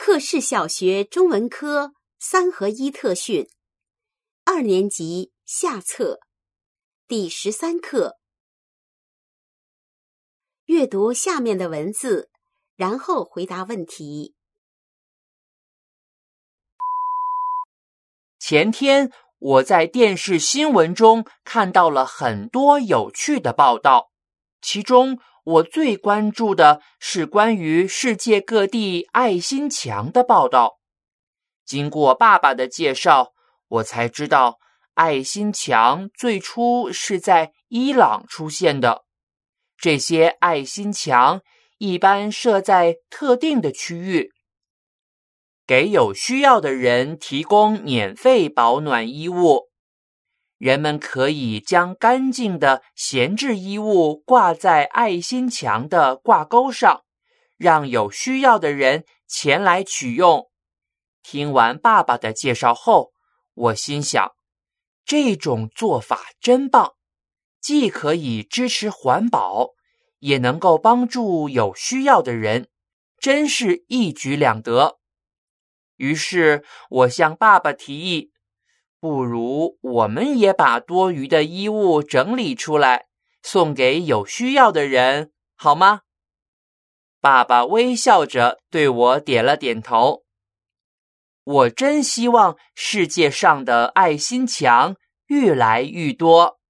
克氏小学中文科3合1特训，2年级下册，第13课。阅读下面的文字，然后回答问题。 前天我在电视新闻中看到了很多有趣的报道，其中我最关注的是关于世界各地爱心墙的报道。经过爸爸的介绍，我才知道爱心墙最初是在伊朗出现的。这些爱心墙一般设在特定的区域，给有需要的人提供免费保暖衣物。人们可以将干净的闲置衣物挂在爱心墙的挂钩上，让有需要的人前来取用。听完爸爸的介绍后，我心想，这种做法真棒，既可以支持环保，也能够帮助有需要的人，真是一举两得。于是我向爸爸提议，不如我们也把多余的衣物整理出来，送给有需要的人，好吗？爸爸微笑着对我点了点头。我真希望世界上的爱心墙越来越多。